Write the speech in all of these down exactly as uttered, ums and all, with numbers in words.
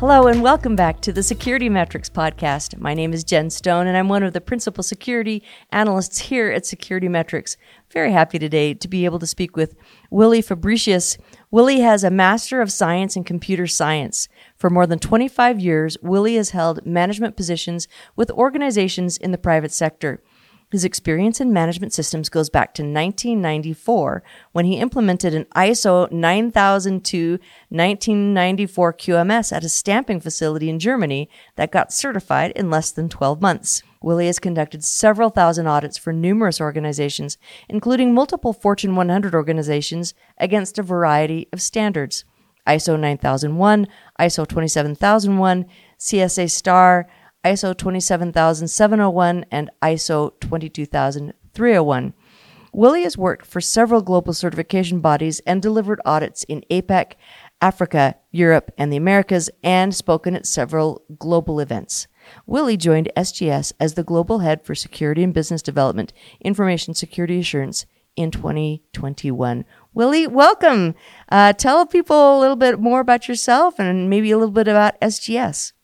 Hello and welcome back to the Security Metrics podcast. My name is Jen Stone and I'm one of the principal security analysts here at Security Metrics. Very happy today to be able to speak with Willy Fabricius. Willy has a Master of Science in Computer Science. For more than twenty-five years, Willy has held management positions with organizations in the private sector. His experience in management systems goes back to nineteen ninety-four when he implemented an I S O nine thousand two nineteen ninety-four Q M S at a stamping facility in Germany that got certified in less than twelve months. Willy has conducted several thousand audits for numerous organizations, including multiple Fortune one hundred organizations against a variety of standards. I S O nine thousand one, I S O twenty-seven thousand one, C S A Star, I S O twenty-seven thousand seven oh one, and I S O twenty-two thousand three oh one. Willy has worked for several global certification bodies and delivered audits in APAC, Africa, Europe, and the Americas, and spoken at several global events. Willy joined S G S as the Global Head for Security and Business Development, Information Security Assurance in twenty twenty-one. Willy, welcome. Uh, tell people a little bit more about yourself and maybe a little bit about S G S.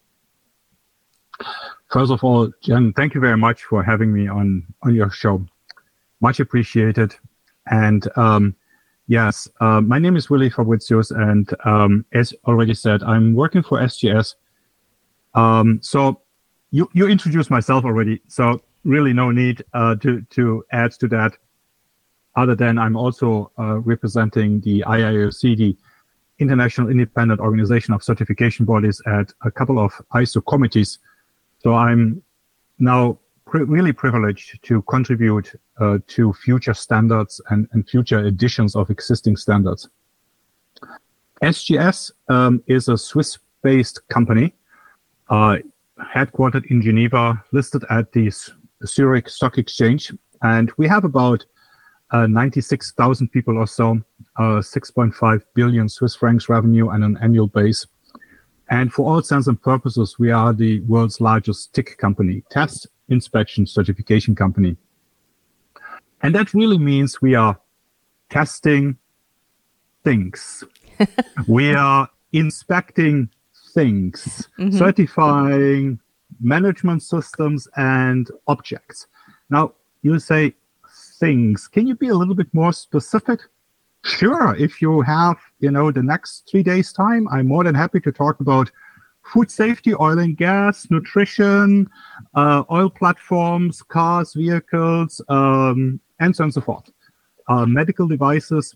First of all, Jen, thank you very much for having me on, on your show. Much appreciated. And um, yes, uh, my name is Willy Fabricius, and um, as already said, I'm working for S G S. Um, so you, you introduced myself already, so really no need uh, to, to add to that, other than I'm also uh, representing the I I O C, the International Independent Organization of Certification Bodies, at a couple of I S O committees. So I'm now pri- really privileged to contribute uh, to future standards and, and future editions of existing standards. S G S um, is a Swiss-based company, uh, headquartered in Geneva, listed at the Zurich Stock Exchange. And we have about uh, ninety-six thousand people or so, uh, six point five billion Swiss francs revenue on an annual base. And for all intents and purposes, we are the world's largest T I C company, test, inspection, certification company. And that really means we are testing things. We are inspecting things, mm-hmm. certifying management systems and objects. Now, you say things. Can you be a little bit more specific? Sure. If you have, you know, the next three days time, I'm more than happy to talk about food safety, oil and gas, nutrition, uh, oil platforms, cars, vehicles, um, and so on and so forth. Uh, medical devices,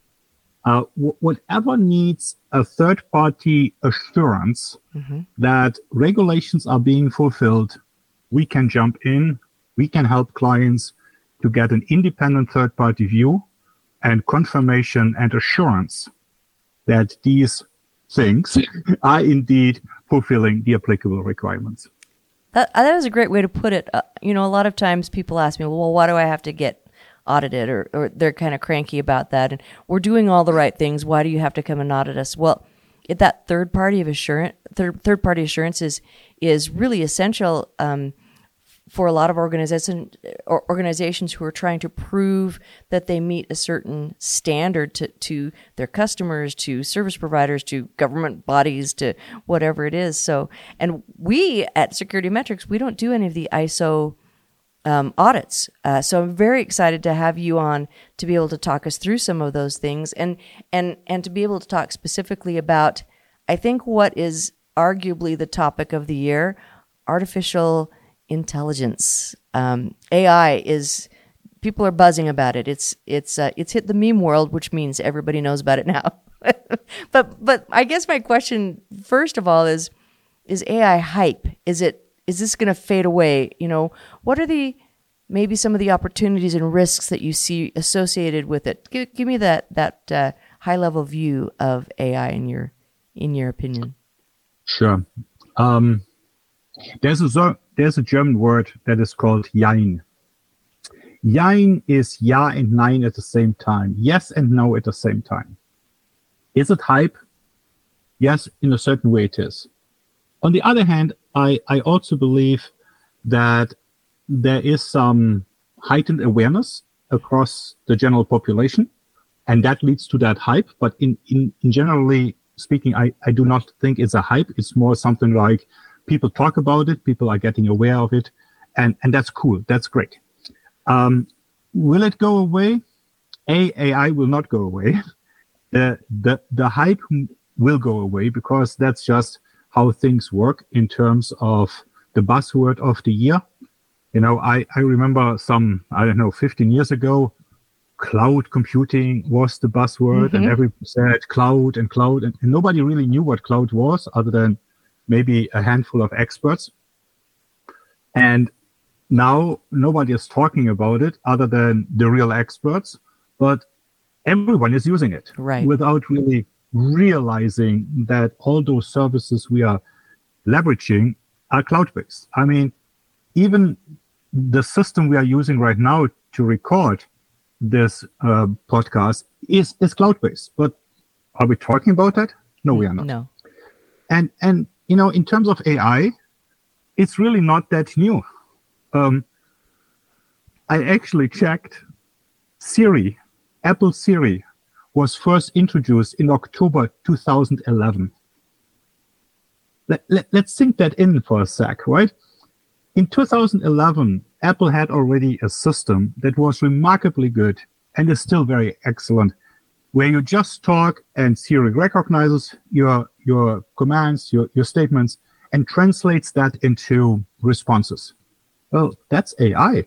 uh, w- whatever needs a third-party assurance mm-hmm. that regulations are being fulfilled, we can jump in. We can help clients to get an independent third-party view and confirmation and assurance that these things are indeed fulfilling the applicable requirements. That, that was a great way to put it. Uh, you know, a lot of times people ask me, well, why do I have to get audited? Or, or they're kind of cranky about that. And we're doing all the right things. Why do you have to come and audit us? Well, it, that third party of assurance, third, third party assurance is, is really essential um, for a lot of organization, or organizations who are trying to prove that they meet a certain standard to, to their customers, to service providers, to government bodies, to whatever it is. So, and we at Security Metrics, we don't do any of the I S O um, audits. Uh, so I'm very excited to have you on to be able to talk us through some of those things, and and and to be able to talk specifically about, I think, what is arguably the topic of the year, artificial intelligence. Um, A I is, people are buzzing about it. It's it's uh, it's hit the meme world, which means everybody knows about it now. but but I guess my question first of all is is A I hype? Is it is this going to fade away? You know, what are the maybe some of the opportunities and risks that you see associated with it? Give, give me that that uh, high level view of A I in your in your opinion. Sure. Um, there's a there's a German word that is called Jein. Jein is ja and nein at the same time. Yes and no at the same time. Is it hype? Yes, in a certain way it is. On the other hand, I, I also believe that there is some heightened awareness across the general population, and that leads to that hype. But in, in, in generally, speaking, I, I do not think it's a hype. It's more something like people talk about it, people are getting aware of it, and, and that's cool. That's great. Um, will it go away? A, A I will not go away. The, the, the hype will go away because that's just how things work in terms of the buzzword of the year. You know, I, I remember some, I don't know, fifteen years ago, cloud computing was the buzzword, mm-hmm. and everyone said cloud and cloud, and, and nobody really knew what cloud was other than maybe a handful of experts. And now nobody is talking about it other than the real experts, but everyone is using it right. without really realizing that all those services we are leveraging are cloud-based. I mean, even the system we are using right now to record this uh, podcast is, is cloud-based. But are we talking about that? No, we are not. No. And, and you know, in terms of A I, it's really not that new. Um, I actually checked Siri. Apple Siri was first introduced in October two thousand eleven. Let, let, let's sink that in for a sec, right? In two thousand eleven, Apple had already a system that was remarkably good and is still very excellent, where you just talk and Siri recognizes your, your commands, your, your statements, and translates that into responses. Well, that's A I.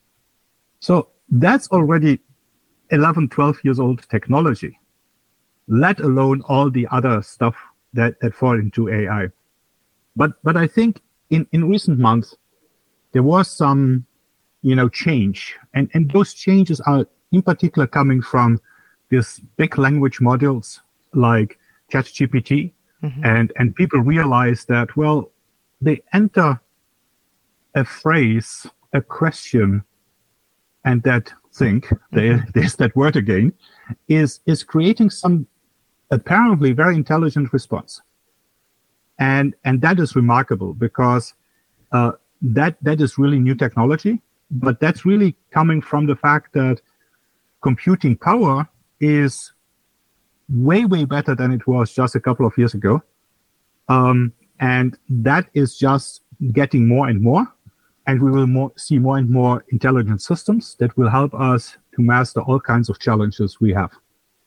So that's already eleven, twelve years old technology, let alone all the other stuff that, that fall into A I. But but I think in, in recent months, there was some, you know, change. And, and those changes are in particular coming from these big language models like ChatGPT. Mm-hmm. And, and people realize that, well, they enter a phrase, a question, and that think, there, there's that word again, is, is creating some apparently very intelligent response. And, and that is remarkable because uh, that, that is really new technology, but that's really coming from the fact that computing power is way, way better than it was just a couple of years ago. Um, and that is just getting more and more. And we will more, see more and more intelligent systems that will help us to master all kinds of challenges we have.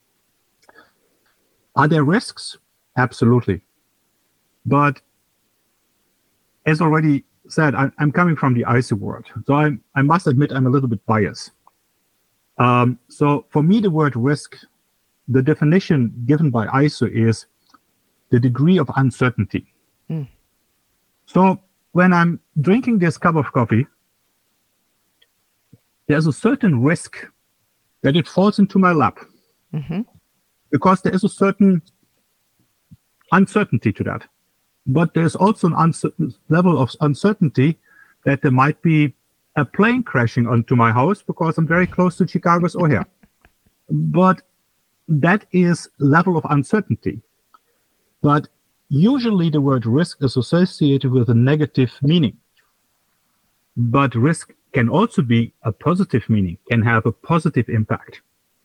Are there risks? Absolutely. But as already said, I, I'm coming from the I S O world. So I, I must admit I'm a little bit biased. Um, so for me, the word risk, the definition given by I S O is the degree of uncertainty. Mm. So when I'm drinking this cup of coffee, there's a certain risk that it falls into my lap. Mm-hmm. Because there is a certain uncertainty to that. But there's also an uncertain level of uncertainty that there might be a plane crashing onto my house because I'm very close to Chicago's O'Hare. But that is level of uncertainty. But usually the word risk is associated with a negative meaning. But risk can also be a positive meaning, can have a positive impact.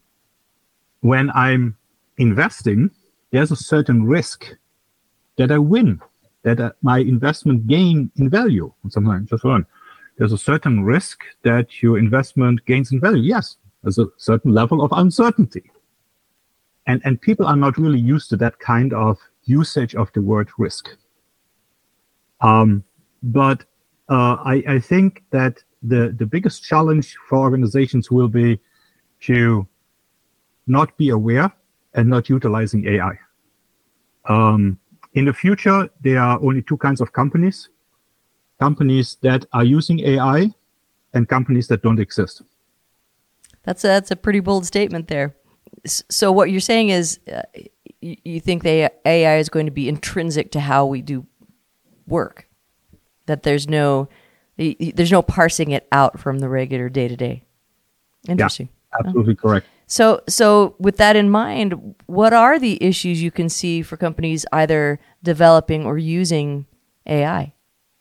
When I'm investing, there's a certain risk that I win, that uh, my investment gain in value. Sometimes just learn. There's a certain risk that your investment gains in value. Yes, there's a certain level of uncertainty. And, and people are not really used to that kind of usage of the word risk. Um, but uh, I, I think that the, the biggest challenge for organizations will be to not be aware and not utilizing A I. Um, in the future, there are only two kinds of companies. Companies that are using A I and companies that don't exist. That's a, that's a pretty bold statement there. So what you're saying is uh, you, you think the A I is going to be intrinsic to how we do work, that there's no there's no parsing it out from the regular day-to-day. Interesting. Yeah, absolutely oh. correct. So so with that in mind, what are the issues you can see for companies either developing or using A I?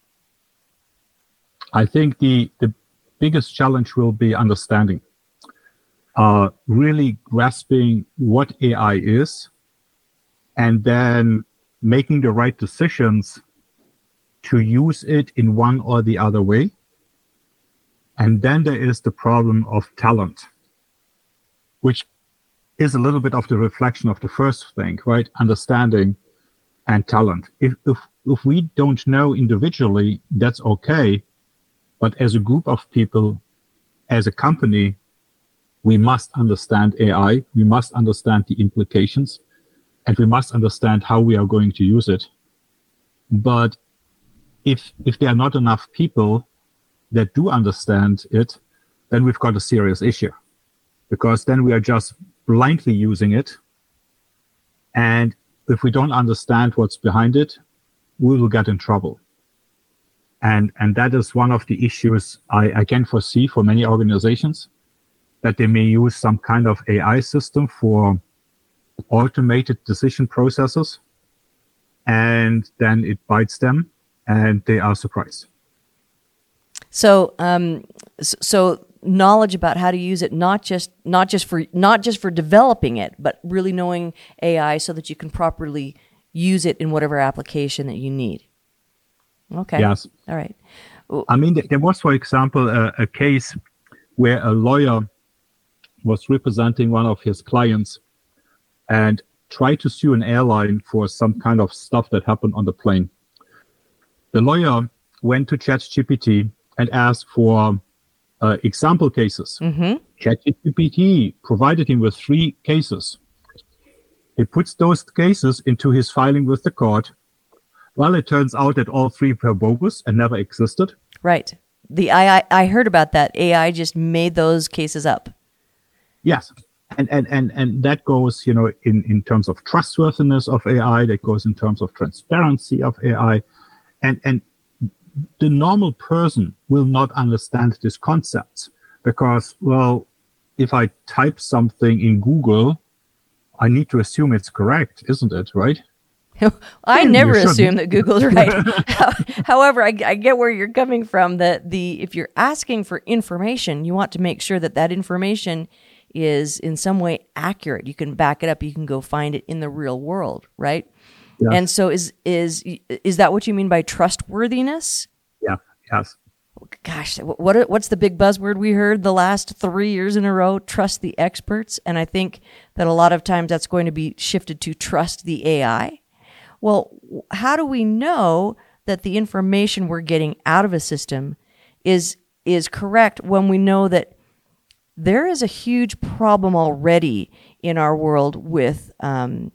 I think the, the biggest challenge will be understanding. Uh, really grasping what A I is and then making the right decisions to use it in one or the other way. And then there is the problem of talent, which is a little bit of the reflection of the first thing, right? Understanding and talent. If, if, if we don't know individually, that's okay. But as a group of people, as a company, we must understand A I. We must understand the implications, and we must understand how we are going to use it. But if, if there are not enough people that do understand it, then we've got a serious issue, because then we are just blindly using it. And if we don't understand what's behind it, we will get in trouble. And, and that is one of the issues I, I can foresee for many organizations, that they may use some kind of A I system for automated decision processes, and then it bites them and they are surprised. So, um, so knowledge about how to use it, not just not just for not just for developing it, but really knowing A I so that you can properly use it in whatever application that you need. Okay. Yes. All right. I mean, there was, for example, a, a case where a lawyer was representing one of his clients and tried to sue an airline for some kind of stuff that happened on the plane. The lawyer went to ChatGPT and asked for uh, example cases. Mm-hmm. ChatGPT provided him with three cases. He puts those cases into his filing with the court. Well, it turns out that all three were bogus and never existed. Right. The I, I I heard about that. A I just made those cases up. Yes. And and and and that goes, you know, in, in terms of trustworthiness of A I, that goes in terms of transparency of A I. And and the normal person will not understand these concepts because, well, if I type something in Google, I need to assume it's correct, isn't it, right? I never assume that Google's right. However, I, I get where you're coming from, that the if you're asking for information, you want to make sure that that information is in some way accurate. You can back it up. You can go find it in the real world, right? Yes. And so is is is that what you mean by trustworthiness? Yeah, yes. Gosh, what what's the big buzzword we heard the last three years in a row? Trust the experts. And I think that a lot of times that's going to be shifted to trust the A I. Well, how do we know that the information we're getting out of a system is is correct when we know that there is a huge problem already in our world with um,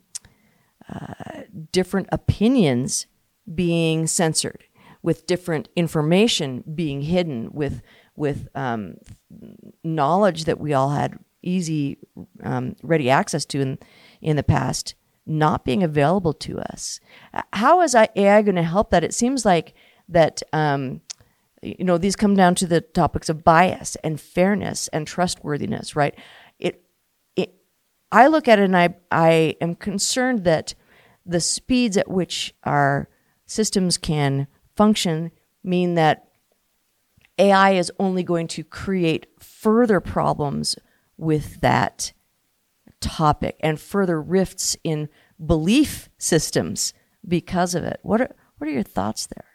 uh, different opinions being censored, with different information being hidden, with with um, knowledge that we all had easy, um, ready access to in in the past not being available to us? How is A I going to help that? It seems like that, um, you know, these come down to the topics of bias and fairness and trustworthiness, right? It, it, I look at it and I, I am concerned that the speeds at which our systems can function mean that A I is only going to create further problems with that topic and further rifts in belief systems because of it. What are what are your thoughts there?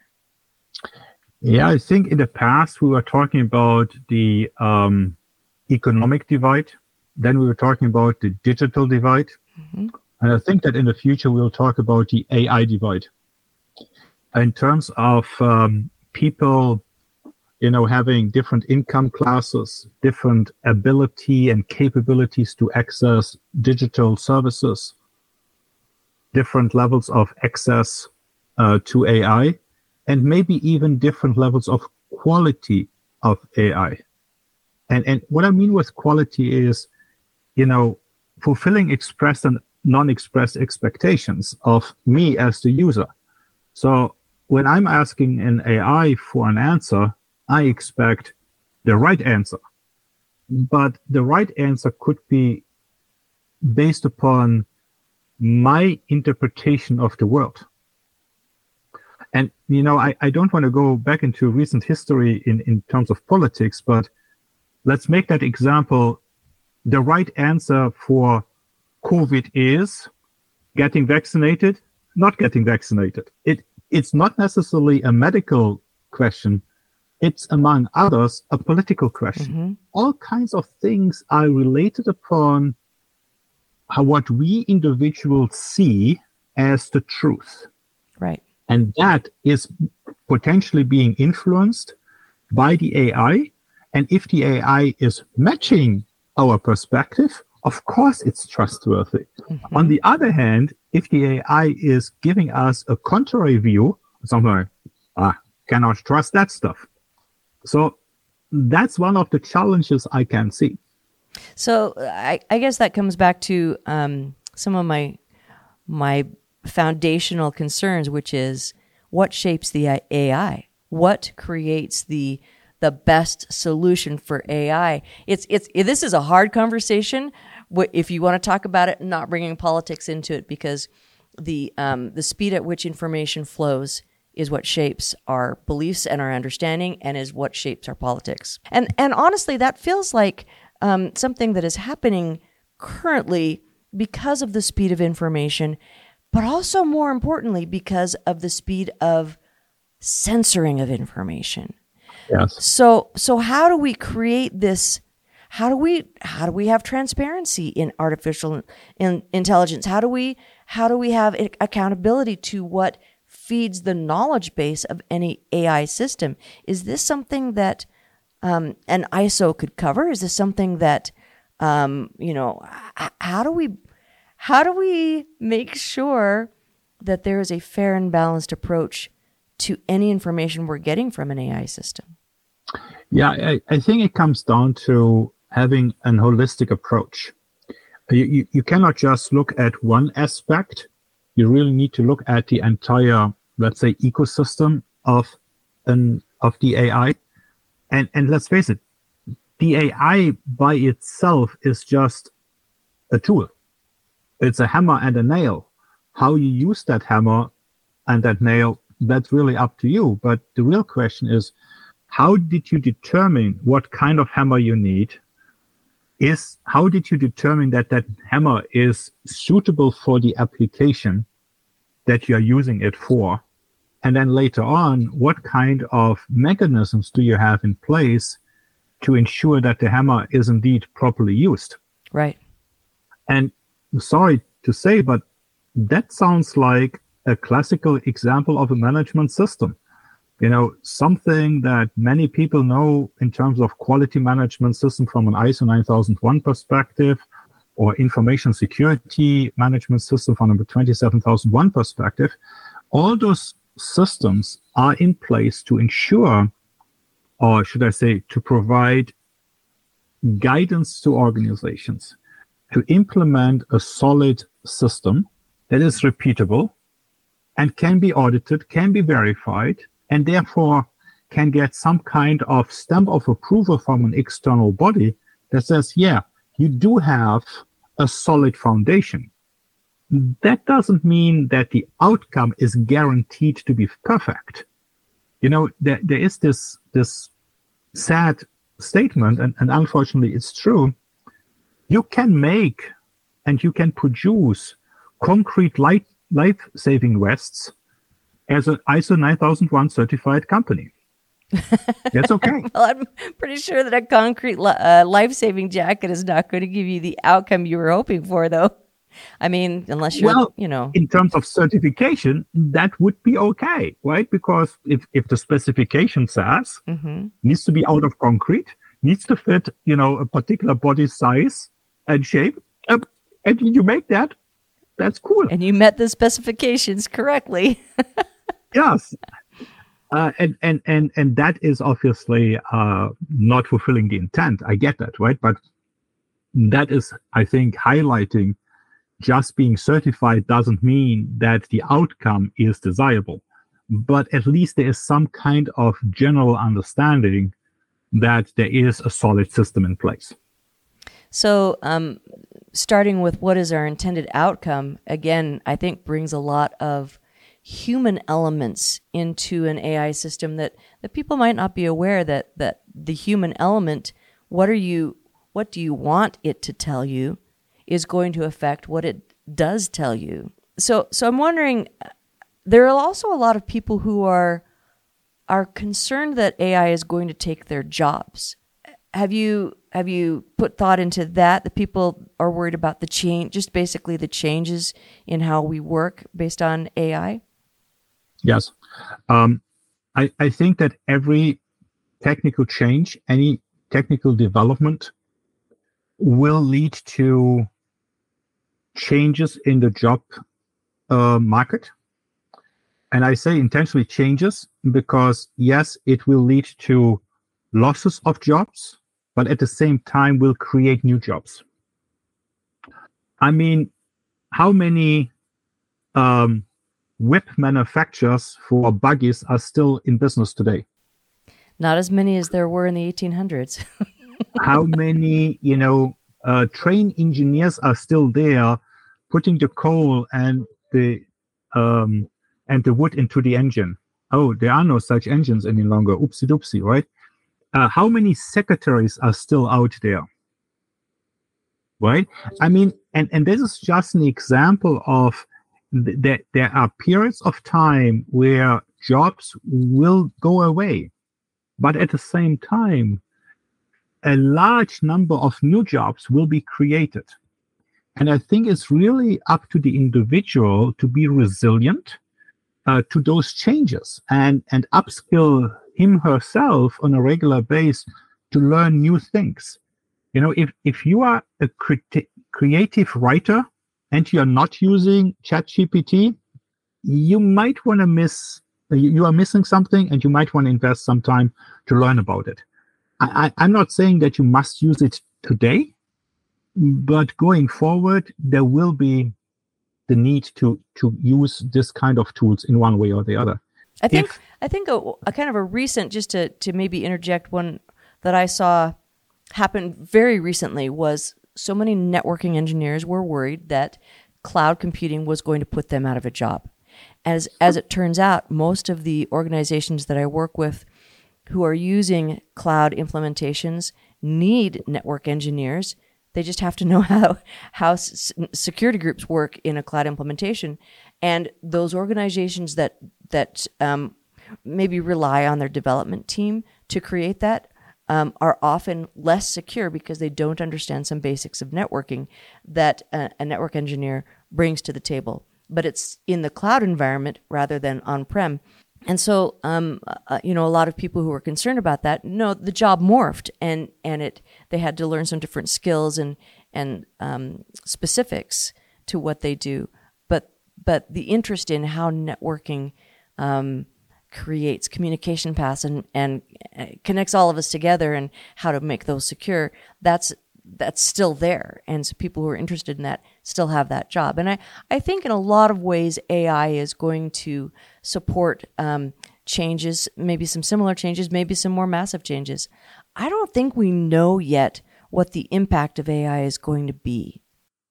Yeah, I think in the past we were talking about the um, economic divide. Then we were talking about the digital divide. Mm-hmm. And I think that in the future we'll talk about the A I divide. In terms of um, people, you know, having different income classes, different ability and capabilities to access digital services, different levels of access uh, to A I, and maybe even different levels of quality of A I. And and what I mean with quality is, you know, fulfilling expressed and non-expressed expectations of me as the user. So when I'm asking an A I for an answer, I expect the right answer. But the right answer could be based upon my interpretation of the world. And, you know, I, I don't want to go back into recent history in, in terms of politics, but let's make that example. The right answer for COVID is getting vaccinated, not getting vaccinated. It it's not necessarily a medical question. It's, among others, a political question. Mm-hmm. All kinds of things are related upon how what we individuals see as the truth. Right. And that is potentially being influenced by the A I. And if the A I is matching our perspective, of course it's trustworthy. Mm-hmm. On the other hand, if the A I is giving us a contrary view, something like, ah, cannot trust that stuff. So that's one of the challenges I can see. So I, I guess that comes back to um, some of my my foundational concerns, which is what shapes the A I? What creates the the best solution for A I? It's it's this is a hard conversation. If you want to talk about it, not bringing politics into it, because the um, the speed at which information flows is what shapes our beliefs and our understanding, and is what shapes our politics. And and honestly, that feels like um, something that is happening currently because of the speed of information, but also more importantly because of the speed of censoring of information. Yes. So so how do we create this? How do we how do we have transparency in artificial in, intelligence? How do we how do we have accountability to what feeds the knowledge base of any A I system? Is this something that um, an I S O could cover? Is this something that um, you know? H- how do we how do we make sure that there is a fair and balanced approach to any information we're getting from an A I system? Yeah, I, I think it comes down to having an holistic approach. You, you, you cannot just look at one aspect. You really need to look at the entire, let's say, ecosystem of an of the A I. And and let's face it, the A I by itself is just a tool. It's a hammer and a nail. How you use that hammer and that nail, that's really up to you. But the real question is, how did you determine what kind of hammer you need? Is how did you determine that that hammer is suitable for the application that you are using it for? And then later on, what kind of mechanisms do you have in place to ensure that the hammer is indeed properly used? Right. And sorry to say, but that sounds like a classical example of a management system. You know, something that many people know in terms of quality management system from an I S O nine thousand one perspective, or information security management system from a twenty-seven thousand one perspective. All those systems are in place to ensure, or should I say, to provide guidance to organizations to implement a solid system that is repeatable and can be audited, can be verified, and therefore can get some kind of stamp of approval from an external body that says, yeah, you do have a solid foundation. That doesn't mean that the outcome is guaranteed to be perfect. You know, there, there is this, this sad statement, and, and unfortunately it's true. You can make and you can produce concrete light, life-saving vests as an I S O nine thousand one certified company. That's okay. Well, I'm pretty sure that a concrete uh, life-saving jacket is not going to give you the outcome you were hoping for, though. I mean, unless you're, well, you know. In terms of certification, that would be okay, right? Because if, if the specification says mm-hmm. needs to be out of concrete, needs to fit, you know, a particular body size and shape, uh, and you make that, that's cool. And you met the specifications correctly. Yes. Uh, and, and, and, and that is obviously uh, not fulfilling the intent. I get that, right? But that is, I think, highlighting just being certified doesn't mean that the outcome is desirable. But at least there is some kind of general understanding that there is a solid system in place. So um, starting with what is our intended outcome, again, I think brings a lot of human elements into an A I system that, that people might not be aware that, that the human element, what are you, what do you want it to tell you, is going to affect what it does tell you. so so I'm wondering, there are also a lot of people who are are concerned that A I is going to take their jobs. Have you have you put thought into that? The people are worried about the change, just basically the changes in how we work based on A I? Yes. Um, I, I think that every technical change, any technical development will lead to changes in the job uh, market. And I say intentionally changes because, yes, it will lead to losses of jobs, but at the same time will create new jobs. I mean, how many um, whip manufacturers for buggies are still in business today? Not as many as there were in the eighteen hundreds. How many, you know, uh, train engineers are still there putting the coal and the um, and the wood into the engine? Oh, there are no such engines any longer. Oopsie doopsie, right? Uh, how many secretaries are still out there? Right? I mean, and, and this is just an example of th- that there are periods of time where jobs will go away. But at the same time, a large number of new jobs will be created. And I think it's really up to the individual to be resilient uh, to those changes and, and upskill him herself on a regular basis to learn new things. You know, if, if you are a cre- creative writer and you're not using ChatGPT, you might want to miss, you are missing something and you might want to invest some time to learn about it. I, I, I'm not saying that you must use it today, but going forward, there will be the need to, to use this kind of tools in one way or the other. I think If, I think a, a kind of a recent, just to, to maybe interject one that I saw happen very recently was so many networking engineers were worried that cloud computing was going to put them out of a job. As as it turns out, most of the organizations that I work with who are using cloud implementations need network engineers. They just have to know how how s- security groups work in a cloud implementation. And those organizations that that um, maybe rely on their development team to create that um, are often less secure because they don't understand some basics of networking that a, a network engineer brings to the table. But it's in the cloud environment rather than on-prem. And so, um, uh, you know, a lot of people who were concerned about that, no, the job morphed, and and it they had to learn some different skills and and um, specifics to what they do. But but the interest in how networking um, creates communication paths and and connects all of us together and how to make those secure, that's that's still there. And so people who are interested in that still have that job. And I, I think in a lot of ways, A I is going to support um, changes, maybe some similar changes, maybe some more massive changes. I don't think we know yet what the impact of A I is going to be.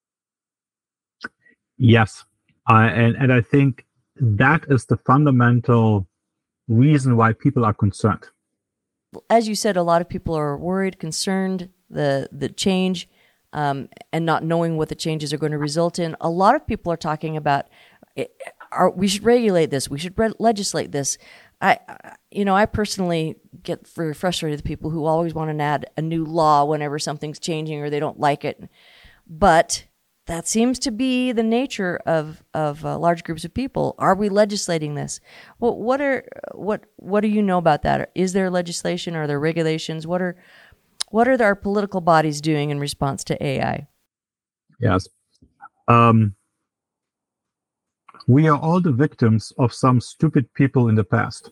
yes. Uh, and, and I think that is the fundamental reason why people are concerned. As you said, a lot of people are worried, concerned, the the change, um, and not knowing what the changes are going to result in. A lot of people are talking about, are, we should regulate this, we should re- legislate this. I, you know, I personally get very frustrated with people who always want to add a new law whenever something's changing or they don't like it. But that seems to be the nature of of uh, large groups of people. Are we legislating this? Well, what are what what do you know about that? Is there legislation? Are there regulations? What are what are our political bodies doing in response to A I? Yes. Um, we are all the victims of some stupid people in the past.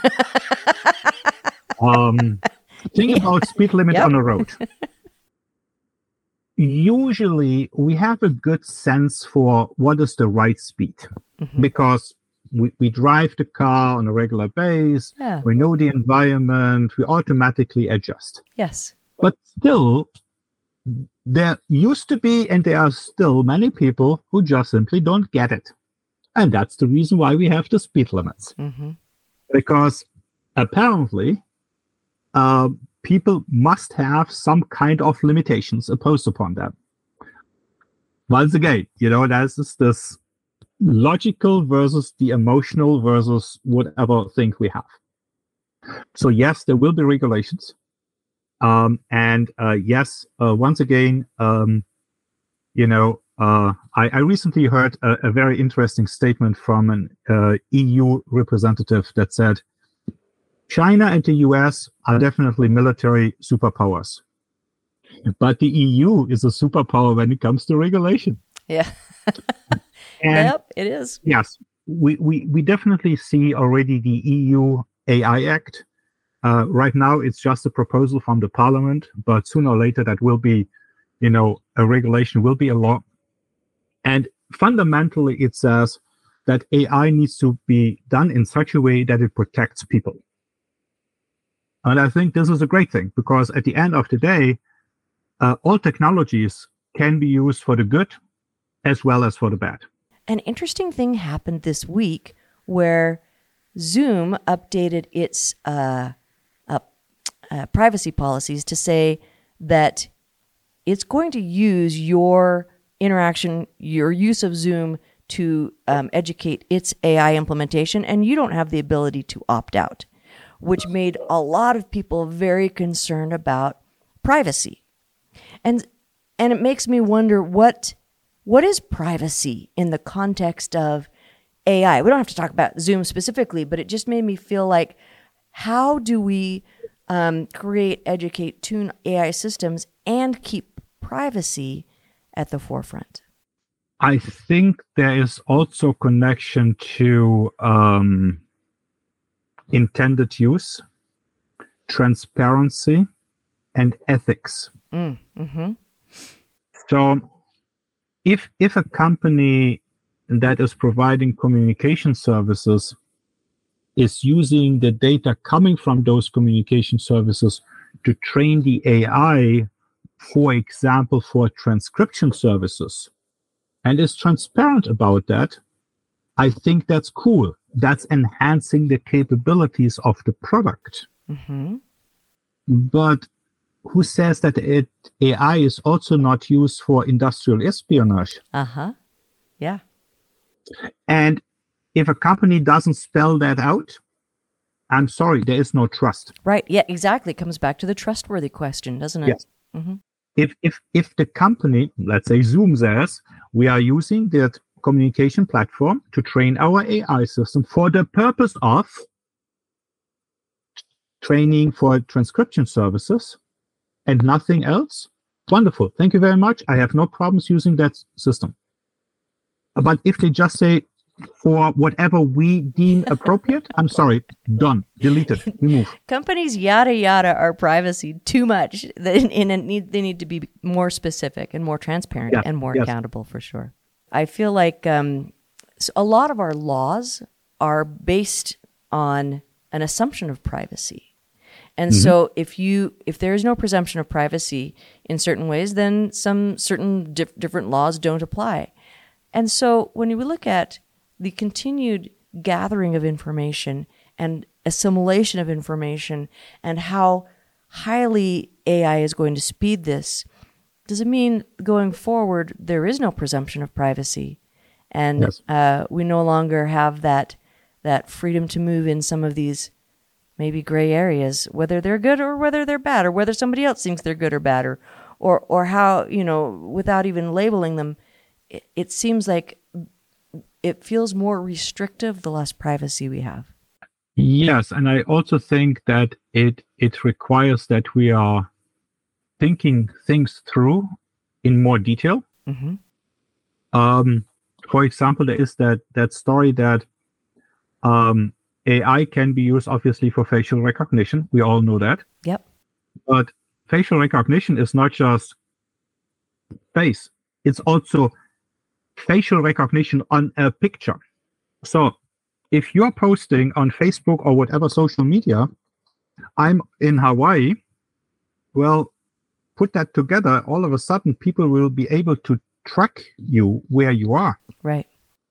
um, think Yeah. about speed limit Yep. on a road. Usually we have a good sense for what is the right speed Mhm. because we, we drive the car on a regular basis. Yeah. We know the environment. We automatically adjust. Yes. But still, there used to be, and there are still many people who just simply don't get it. And that's the reason why we have the speed limits. Mm-hmm. Because apparently, uh, people must have some kind of limitations imposed upon them. Once again, you know, there's this, this logical versus the emotional versus whatever thing we have. So yes, there will be regulations. Um, and uh, yes, uh, once again, um, you know, uh, I, I recently heard a, a very interesting statement from an uh, E U representative that said, China and the U S are definitely military superpowers, but the E U is a superpower when it comes to regulation. Yeah. And yep, it is. Yes, we, we, we definitely see already the E U A I Act. Uh, right now, it's just a proposal from the parliament, but sooner or later that will be, you know, a regulation, will be a law. And fundamentally, it says that A I needs to be done in such a way that it protects people. And I think this is a great thing, because at the end of the day, uh, all technologies can be used for the good as well as for the bad. An interesting thing happened this week where Zoom updated its uh, uh, uh, privacy policies to say that it's going to use your interaction, your use of Zoom to um, educate its A I implementation, and you don't have the ability to opt out, which made a lot of people very concerned about privacy. And and it makes me wonder what what is privacy in the context of A I? We don't have to talk about Zoom specifically, but it just made me feel like, how do we um, create, educate, tune A I systems and keep privacy at the forefront? I think there is also connection to um, intended use, transparency, and ethics. Mm, mm-hmm. So if if a company that is providing communication services is using the data coming from those communication services to train the A I, for example, for transcription services, and is transparent about that, I think that's cool. That's enhancing the capabilities of the product. Mm-hmm. But who says that it, A I is also not used for industrial espionage? Uh-huh. Yeah. And if a company doesn't spell that out, I'm sorry, there is no trust. Right. Yeah, exactly. It comes back to the trustworthy question, doesn't it? Yes. Mm-hmm. If, if, if the company, let's say Zoom, says, we are using that communication platform to train our A I system for the purpose of training for transcription services and nothing else, wonderful. Thank you very much. I have no problems using that system. But if they just say, for whatever we deem appropriate, I'm sorry, done, delete it, remove. Companies yada yada our privacy too much, and it need, they need to be more specific and more transparent Yeah, and more yes. accountable for sure. I feel like um, so a lot of our laws are based on an assumption of privacy. And mm-hmm. so if you if there is no presumption of privacy in certain ways, then some certain dif- different laws don't apply. And so when we look at the continued gathering of information and assimilation of information and how highly A I is going to speed this, does it mean going forward there is no presumption of privacy? And yes. uh, we no longer have that that freedom to move in some of these maybe gray areas, whether they're good or whether they're bad, or whether somebody else thinks they're good or bad, or or, or how, you know, without even labeling them, it, it seems like it feels more restrictive the less privacy we have. Yes, and I also think that it it requires that we are thinking things through in more detail. Mm-hmm. Um, for example, there is that that story that um, A I can be used obviously for facial recognition. We all know that. Yep. But facial recognition is not just face. It's also facial recognition on a picture. So if you're posting on Facebook or whatever social media, I'm in Hawaii, well, put that together, all of a sudden people will be able to track you where you are. Right.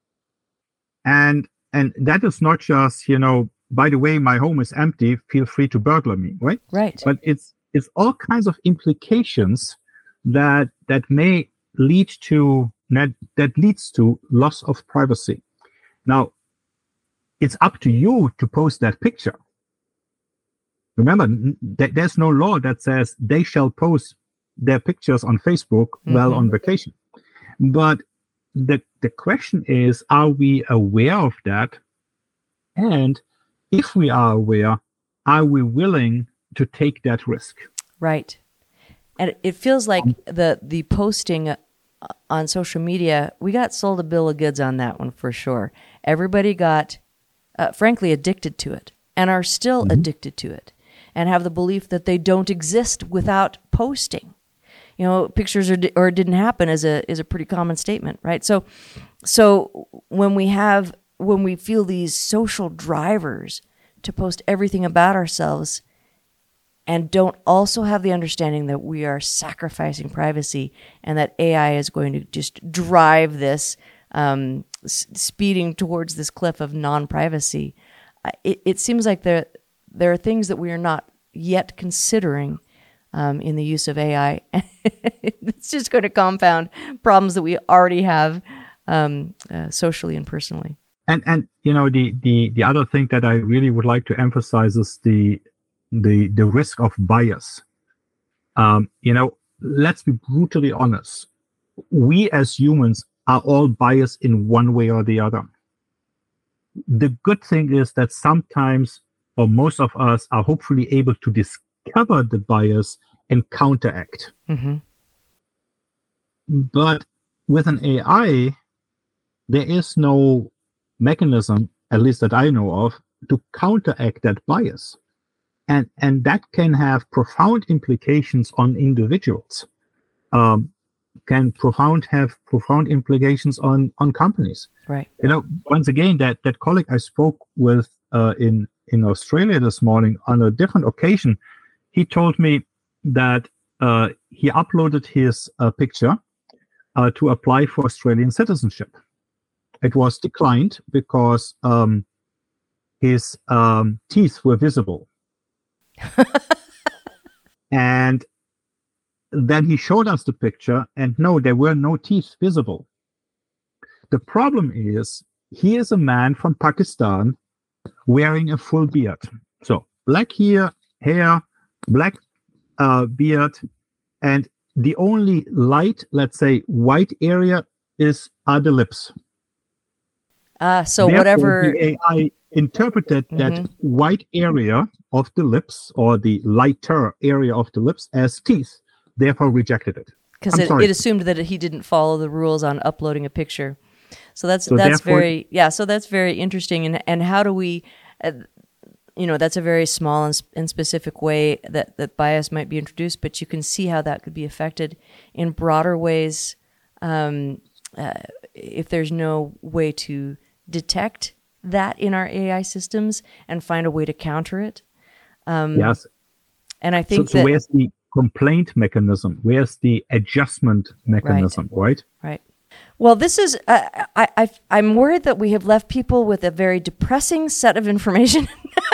And and that is not just, you know, by the way, my home is empty, feel free to burglar me, right? Right. But it's it's all kinds of implications that that may lead to that, that leads to loss of privacy. Now, it's up to you to post that picture. Remember, th- there's no law that says they shall post their pictures on Facebook mm-hmm. while on vacation. But the the question is, are we aware of that? And if we are aware, are we willing to take that risk? Right. And it feels like the the posting on social media, we got sold a bill of goods on that one for sure. Everybody got, uh, frankly, addicted to it and are still mm-hmm. addicted to it and have the belief that they don't exist without posting. You know, pictures or, or it didn't happen is a is a pretty common statement, right? So, so when we have when we feel these social drivers to post everything about ourselves, and don't also have the understanding that we are sacrificing privacy, and that A I is going to just drive this um, s- speeding towards this cliff of non-privacy, it, it seems like there there are things that we are not yet considering. Um, in the use of A I. It's just going to compound problems that we already have um, uh, socially and personally. And and you know the, the the other thing that I really would like to emphasize is the the the risk of bias. Um, you know, let's be brutally honest. We as humans are all biased in one way or the other. The good thing is that sometimes, or most of us, are hopefully able to discover cover the bias and counteract. Mm-hmm. But with an A I, there is no mechanism, at least that I know of, to counteract that bias. And, and that can have profound implications on individuals, um, can profound have profound implications on, on companies. Right. You know, once again, that, that colleague I spoke with uh, in, in Australia this morning on a different occasion, he told me that uh, he uploaded his uh, picture uh, to apply for Australian citizenship. It was declined because um, his um, teeth were visible. And then he showed us the picture, and no, there were no teeth visible. The problem is, he is a man from Pakistan wearing a full beard. So black hair, hair, black uh, beard, and the only light, let's say, white area is are the lips. Ah, uh, so Therefore, whatever the A I interpreted mm-hmm. that white area of the lips, or the lighter area of the lips, as teeth. Therefore, rejected it. Because it, it assumed that he didn't follow the rules on uploading a picture. So that's so that's very yeah. So that's very interesting. And and how do we? Uh, You know, that's a very small and, and specific way that, that bias might be introduced, but you can see how that could be affected in broader ways um, uh, if there's no way to detect that in our A I systems and find a way to counter it. Um, yes. And I think so, so that... where's the complaint mechanism? Where's the adjustment mechanism, right? Right. right. Well, this is, uh, I, I, I'm worried that we have left people with a very depressing set of information.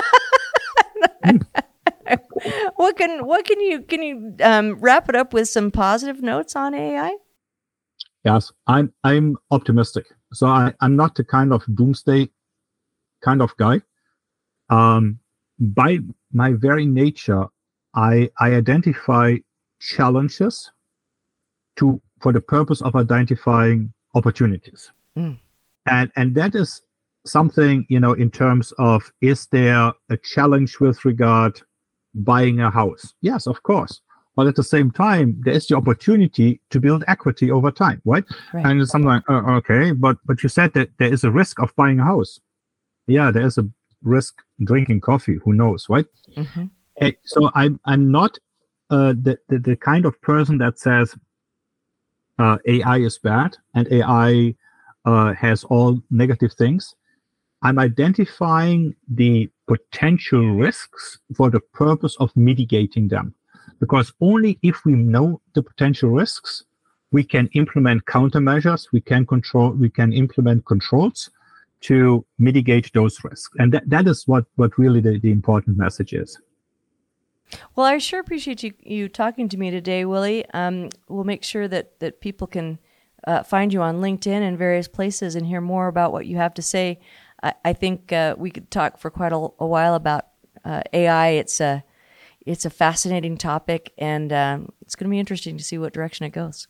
what can what can you can you um, wrap it up with some positive notes on A I? Yes, I'm I'm optimistic. So I, I'm not the kind of doomsday kind of guy. Um, by my very nature, I I identify challenges to for the purpose of identifying opportunities, mm. and and that is something, you know, in terms of, is there a challenge with regard buying a house? Yes, of course. But at the same time, there is the opportunity to build equity over time, right? right. And it's something like, oh, okay, but but you said that there is a risk of buying a house. Yeah, there is a risk drinking coffee. Who knows, right? Mm-hmm. Uh, so I'm I'm not uh, the, the the kind of person that says uh, A I is bad and A I uh, has all negative things. I'm identifying the potential risks for the purpose of mitigating them. Because only if we know the potential risks, we can implement countermeasures, we can control, we can implement controls to mitigate those risks. And that, that is what, what really the, the important message is. Well, I sure appreciate you, you talking to me today, Willie. Um, we'll make sure that, that people can uh, find you on LinkedIn and various places and hear more about what you have to say. I, I think uh, we could talk for quite a, a while about uh, A I. It's a it's a fascinating topic, and um, it's going to be interesting to see what direction it goes.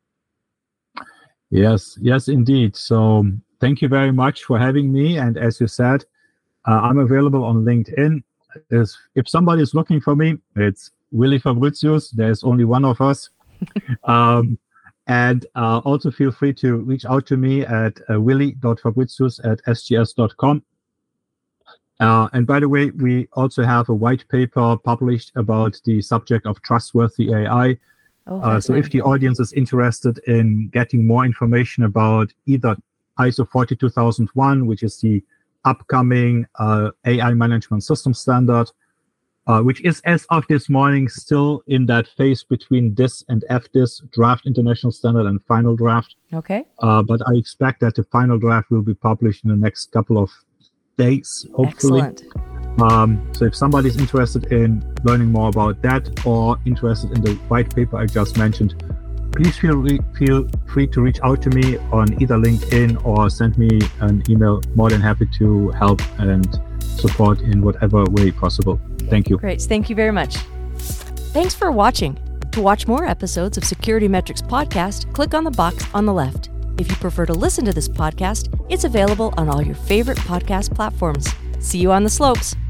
Yes, yes, indeed. So thank you very much for having me. And as you said, uh, I'm available on LinkedIn. If, if somebody is looking for me, it's Willy Fabricius. There's only one of us. um, and uh, also feel free to reach out to me at uh, willy dot fabricius at s g s dot com. Uh, and by the way, we also have a white paper published about the subject of trustworthy A I. Oh, uh, so if the audience is interested in getting more information about either I S O forty-two thousand one, which is the upcoming uh, A I management system standard, uh, which is, as of this morning, still in that phase between D I S and F D I S, draft international standard and final draft. Okay. Uh, but I expect that the final draft will be published in the next couple of days, hopefully. Excellent. Um, so if somebody's interested in learning more about that or interested in the white paper I just mentioned, please feel re- feel free to reach out to me on either LinkedIn or send me an email. More than happy to help and support in whatever way possible. Thank you. Great. Thank you very much. Thanks for watching. To watch more episodes of Security Metrics Podcast, click on the box on the left. If you prefer to listen to this podcast, it's available on all your favorite podcast platforms. See you on the slopes.